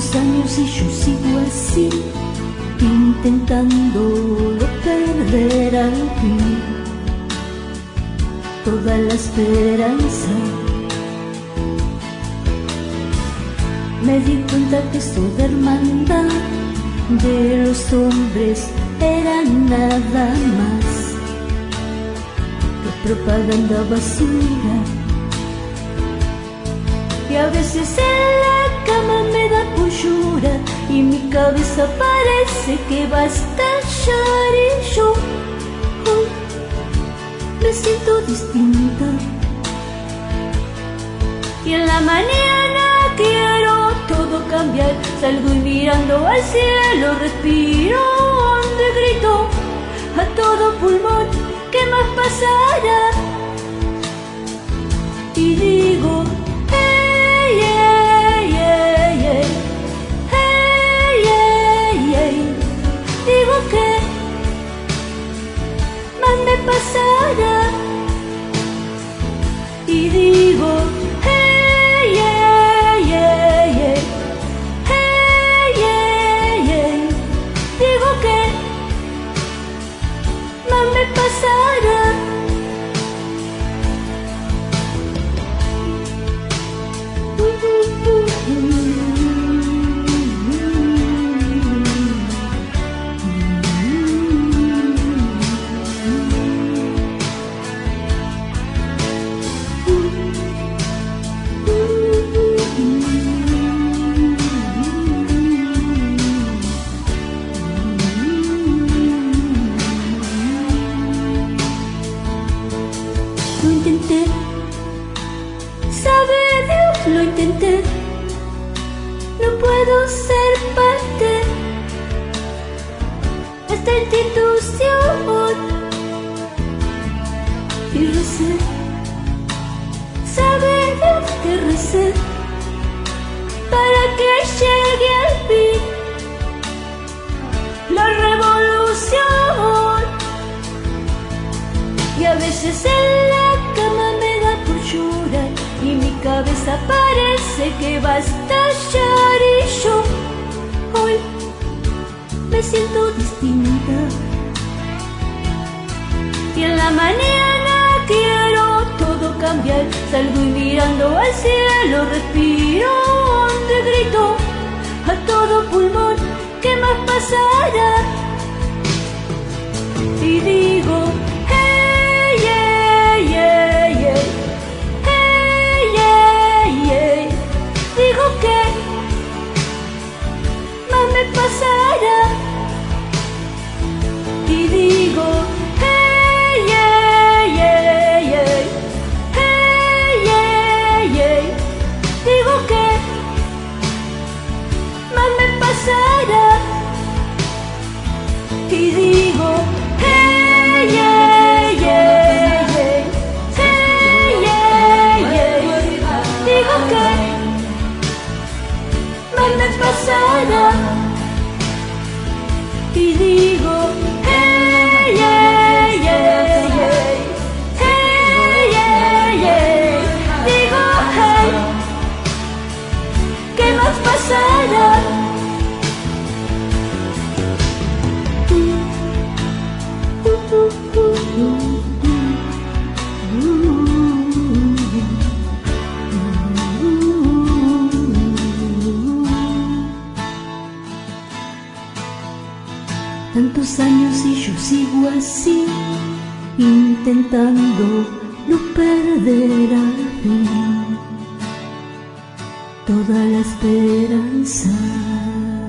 Tantos años y yo sigo así, intentando no perder al fin toda la esperanza. Me di cuenta que esto de hermandad de los hombres era nada más que propaganda basura. Y a veces en la cama me da coyura y mi cabeza parece que va a estallar, y yo hoy me siento distinta. Y en la mañana quiero todo cambiar, salgo y mirando al cielo respiro hondo y grito a todo pulmón: ¿qué más pasará? Y digo: hey, hey, hey, hey, hey, hey, hey. Digo: ¿qué más me pasará? Y digo: hey, hey, hey, hey, hey, hey, hey. Digo: ¿qué más me pasará? Lo intenté, sabe Dios, lo intenté. No puedo ser parte de esta institución. Y recé, sabe Dios que recé para que llegue al fin la revolución. Y a veces en la cama me da por llorar y mi cabeza parece que va a estallar, y yo hoy me siento distinta. Y en la mañana quiero todo cambiar, salgo y mirando al cielo respiro hondo y grito a todo pulmón: ¿qué más pasará? Y digo: hey, hey, hey, hey, hey, hey, hey. Digo: ¿qué más me pasará? Y digo: hey, hey, hey, hey, hey, hey, hey. Digo: ¿qué más me pasará? Y digo: hey, hey, hey, hey, hey, hey, hey. Digo: ¿qué más me pasará? Y digo: hey, hey, hey, hey, hey, hey, hey. Digo: hey, ¿qué más pasará? Tantos años y yo sigo así, intentando no perder al fin toda la esperanza.